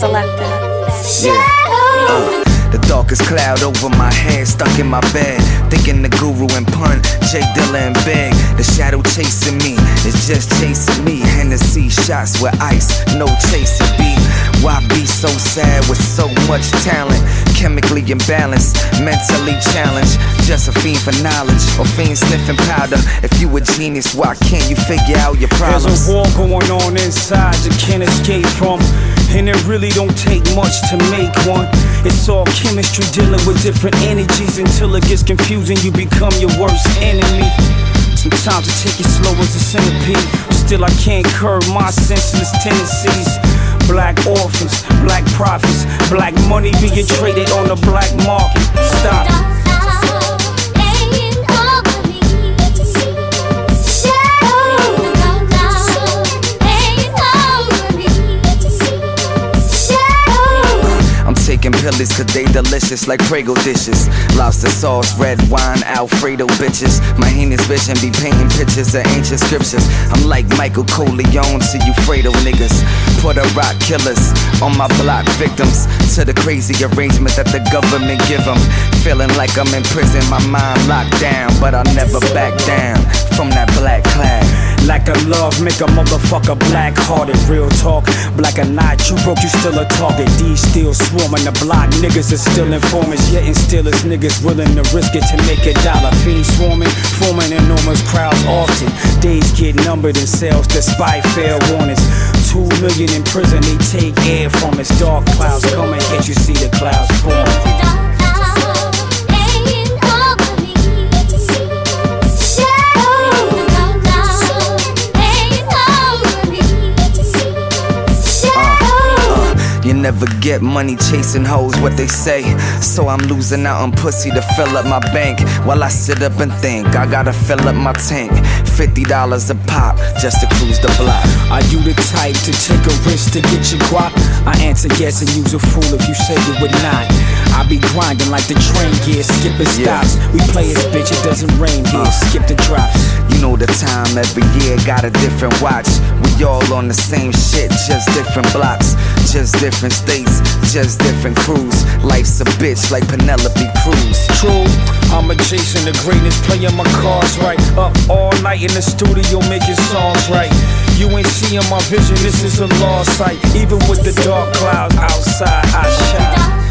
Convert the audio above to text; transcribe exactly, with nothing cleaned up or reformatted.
Selected. Yeah. Uh. The darkest cloud over my head, stuck in my bed, thinking the guru and pun, J Dilla and Big. The shadow chasing me, it's just chasing me. Hennessy shots with ice, no chasing beat. Why be so sad with so much talent? Chemically imbalanced, mentally challenged. Just a fiend for knowledge, or fiend sniffing powder. If you a genius, why can't you figure out your problems? There's a war going on inside you can't escape from, and it really don't take much to make one. It's all chemistry dealing with different energies until it gets confusing, you become your worst enemy. Sometimes it take you slow as a centipede, still I can't curb my senseless tendencies. Black orphans, black prophets, black money being traded on the black market. Stop. Taking pillies cause they delicious like Prego dishes. Lobster sauce, red wine, Alfredo bitches. My heinous vision be painting pictures of ancient scriptures. I'm like Michael Corleone to you Fredo niggas. Put a rock killers on my block victims, to the crazy arrangement that the government give them. Feeling like I'm in prison, my mind locked down, but I'll never back down from that black cloud. Like a love, make a motherfucker black-hearted. Real talk, black or not, you broke, you still a target. These still swarming the block, niggas are still informers. Yet and still is niggas willing to risk it to make a dollar. Fiends swarming, forming enormous crowds often. Days get numbered in cells despite fair warnings. Two million in prison, they take air from us. Dark clouds coming, can't you see the clouds forming? Never get money chasing hoes, what they say. So I'm losing out on pussy to fill up my bank, while I sit up and think I gotta fill up my tank. Fifty dollars a pop just to cruise the block. Are you the type to take a risk to get your guap? I answer yes and use a fool if you say you would not. I be grinding like the train gear, skipping stops. Yeah. We play it, bitch, it doesn't rain here, uh, skip the drops. You know the time every year, got a different watch. We all on the same shit, just different blocks. Just different states, just different crews. Life's a bitch like Penelope Cruz. True, I'm adjacent to greatness, playing my cards right. Up all night in the studio making songs right. You ain't seeing my vision, this is a lost sight. Even with the dark clouds outside, I shine.